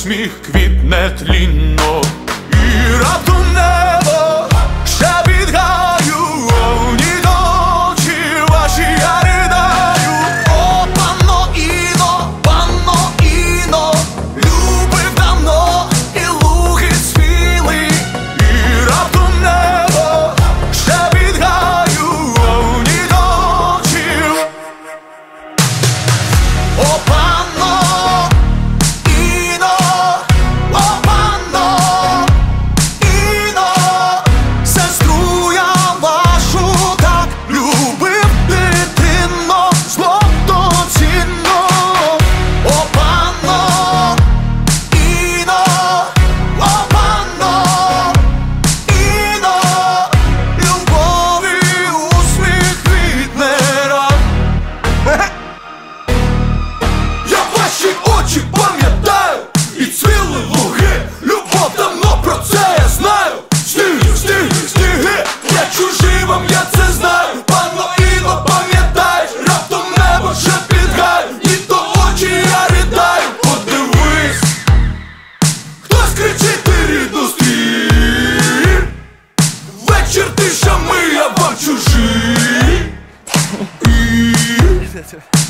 усміх квітне тлінно, і раптом небо ще під гаю, ні очі ваші я ридаю. О, панно Іно, любив давно і луги цвіли, і раптом небо ще під гаю, ні очі. О, панно Іно, сестру я вашу так любив, дитино, злотоцінно. О, панно Іно, любові усміх квітне рад. Я ваші очі пам'ятаю, і цвіли луги, любов давно про це я знаю. Сніги, я чужий вам, я це знаю. Панно Іно, пам'ятаєш, раптом небо ще підгає, і то очі я ридаю. Подивись, хтось кричить, ти рідну стрій. Вечір тиша, ми, я вам чужий.